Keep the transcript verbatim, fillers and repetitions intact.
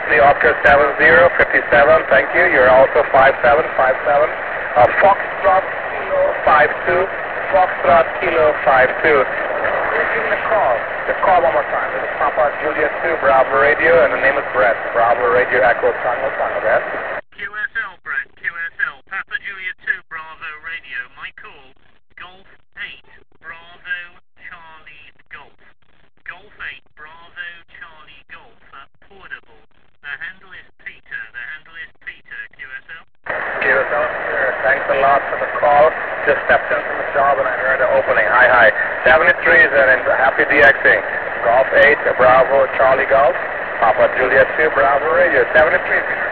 Whiskey Oscar seven zero fifty-seven, thank you. You're also five seven five seven. Uh, Foxtrot Kilo five two. Foxtrot Kilo five two. Who's giving the call? The call one more time. This is Papa Juliet two, Bravo Radio, and the name is Brett. Bravo Radio Echo Tango Tango, Brett. Q S L, Brett, Q S L. Papa Juliet two, Bravo Radio. My call, Golf eight, Bravo Charlie Golf. Golf eight, Bravo Charlie Golf, uh, portable. The handle is Peter, the handle is Peter, Q S L. Q S L, sir. Thanks a lot for the call. Just stepped in from the job and I heard the opening. Hi, hi. seventy-three is in happy DXing. Golf eight, Bravo Charlie Golf. Papa Juliet two, Bravo Radio. seventy-three.